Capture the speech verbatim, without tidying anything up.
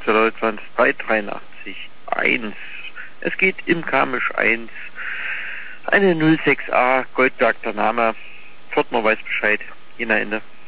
zu Deutschland drei dreiundachtzig eins. Es geht im Kamisch eins. Eine null sechs a, Goldberg der Name. Pförtner weiß Bescheid. Jena Ende.